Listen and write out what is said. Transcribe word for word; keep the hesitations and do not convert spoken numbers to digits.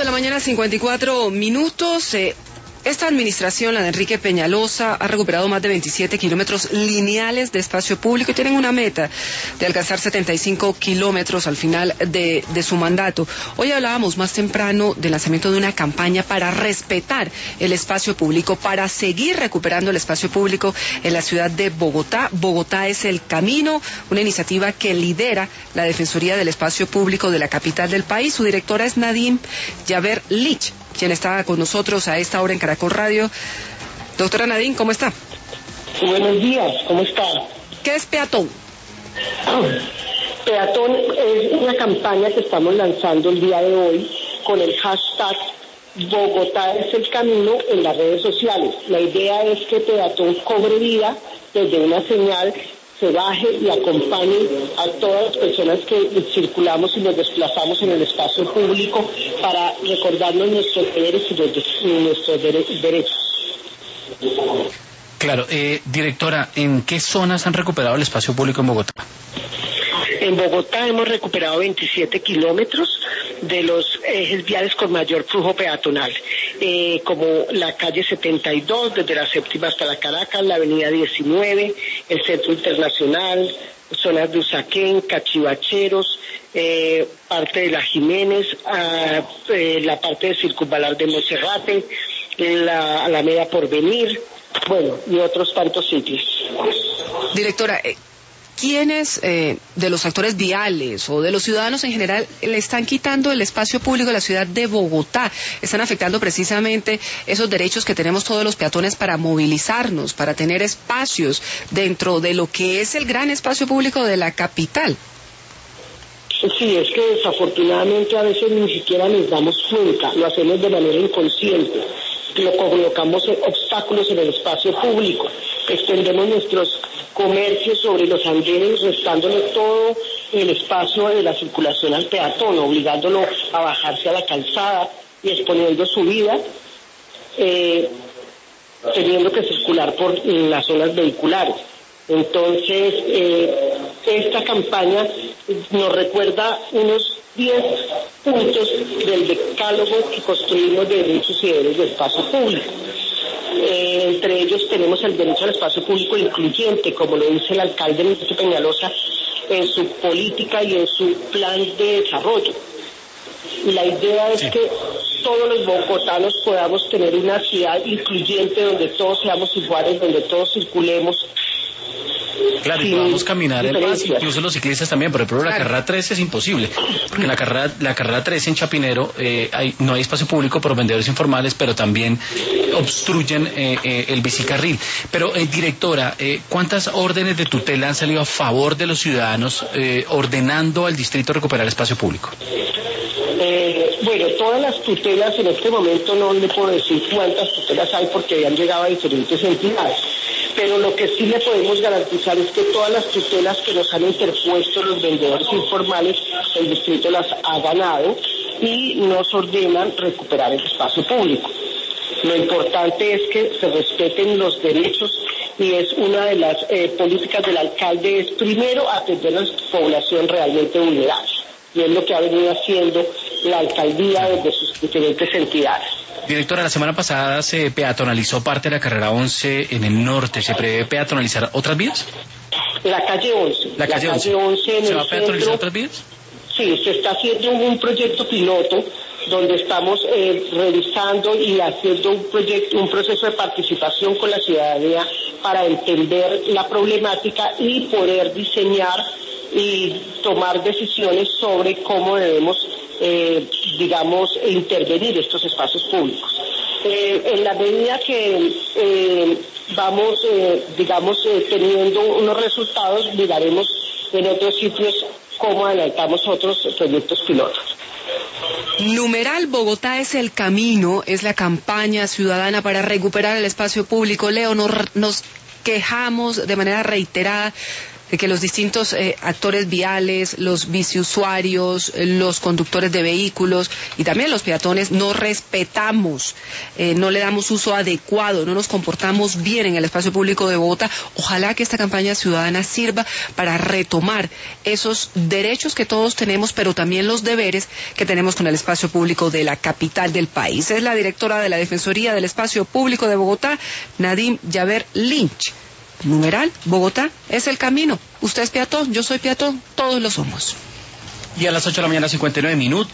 de la mañana, cincuenta y cuatro minutos. Eh, esta administración, la de Enrique Peñalosa, ha recuperado más de veintisiete kilómetros lineales de espacio público y tienen una meta de alcanzar setenta y cinco kilómetros al final de, de su mandato. Hoy hablábamos más temprano del lanzamiento de una campaña para respetar el espacio público, para seguir recuperando el espacio público en la ciudad de Bogotá. Bogotá es el camino, una iniciativa que lidera la Defensoría del Espacio Público de la capital del país. Su directora es Nadine Yaver Lich, quien está con nosotros a esta hora en Caracol Radio. Doctora Nadine, ¿cómo está? Buenos días, ¿cómo está? ¿Qué es Peatón? Peatón es una campaña que estamos lanzando el día de hoy con el hashtag Bogotá es el camino en las redes sociales. La idea es que Peatón cobre vida desde una señal, se baje y acompañe a todas las personas que circulamos y nos desplazamos en el espacio público para recordarnos nuestros deberes y nuestros derechos. Claro, eh, directora, ¿en qué zonas han recuperado el espacio público en Bogotá? En Bogotá hemos recuperado veintisiete kilómetros de los ejes viales con mayor flujo peatonal, eh, como la calle setenta y dos, desde la séptima hasta la Caracas, la avenida diecinueve, el Centro Internacional, zonas de Usaquén, Cachivacheros, eh, parte de la Jiménez, ah, eh, la parte de Circunvalar de Monserrate, la Alameda Porvenir, bueno, y otros tantos sitios. Directora, eh... ¿quiénes eh, de los actores viales o de los ciudadanos en general le están quitando el espacio público de la ciudad de Bogotá? Están afectando precisamente esos derechos que tenemos todos los peatones para movilizarnos, para tener espacios dentro de lo que es el gran espacio público de la capital. Sí, es que desafortunadamente a veces ni siquiera nos damos cuenta, lo hacemos de manera inconsciente, lo colocamos obstáculos en el espacio público, extendemos nuestros comercios sobre los andenes, restándole todo el espacio de la circulación al peatón, obligándolo a bajarse a la calzada y exponiendo su vida, eh, teniendo que circular por las zonas vehiculares. Entonces, eh, esta campaña nos recuerda unos diez puntos del decálogo que construimos de derechos y deberes de espacio público. Eh, entre ellos tenemos el derecho al espacio público incluyente, como lo dice el alcalde Enrique Peñalosa en su política y en su plan de desarrollo. La idea es que todos los bogotanos podamos tener una ciudad incluyente donde todos seamos iguales, donde todos circulemos. Claro, y podamos caminar en paz, incluso los ciclistas también, por ejemplo, la claro. carrera trece es imposible, porque en la carrera, la carrera trece en Chapinero eh, hay, no hay espacio público por vendedores informales, pero también obstruyen eh, eh, el bicicarril. Pero, eh, directora, eh, ¿cuántas órdenes de tutela han salido a favor de los ciudadanos eh, ordenando al distrito recuperar espacio público? Eh, bueno, todas las tutelas en este momento no le puedo decir cuántas tutelas hay porque han llegado a diferentes entidades, pero lo que sí le podemos garantizar es que todas las tutelas que nos han interpuesto los vendedores informales, el distrito las ha ganado y nos ordenan recuperar el espacio público. Lo importante es que se respeten los derechos y es una de las eh, políticas del alcalde, es primero atender a la población realmente vulnerable. Y es lo que ha venido haciendo la alcaldía desde sus diferentes entidades. Directora, la semana pasada se peatonalizó parte de la carrera once en el norte. ¿Se prevé peatonalizar otras vías? La calle once. La calle, la calle once en ¿Se el va a peatonalizar centro. Otras vías? Sí, se está haciendo un proyecto piloto donde estamos eh, revisando y haciendo un proyecto, un proceso de participación con la ciudadanía para entender la problemática y poder diseñar y tomar decisiones sobre cómo debemos, eh, digamos, intervenir estos espacios públicos. Eh, en la medida que eh, vamos, eh, digamos, eh, teniendo unos resultados, miraremos en otros sitios cómo adelantamos otros proyectos pilotos. Numeral Bogotá es el camino, es la campaña ciudadana para recuperar el espacio público. Leo, nos, nos quejamos de manera reiterada de que los distintos eh, actores viales, los biciusuarios, eh, los conductores de vehículos y también los peatones no respetamos, eh, no le damos uso adecuado, no nos comportamos bien en el espacio público de Bogotá. Ojalá que esta campaña ciudadana sirva para retomar esos derechos que todos tenemos, pero también los deberes que tenemos con el espacio público de la capital del país. Es la directora de la Defensoría del Espacio Público de Bogotá, Nadim Yaver Lynch. Numeral, Bogotá es el camino. Usted es peatón, yo soy peatón, todos lo somos. Y a las ocho de la mañana, cincuenta y nueve minutos.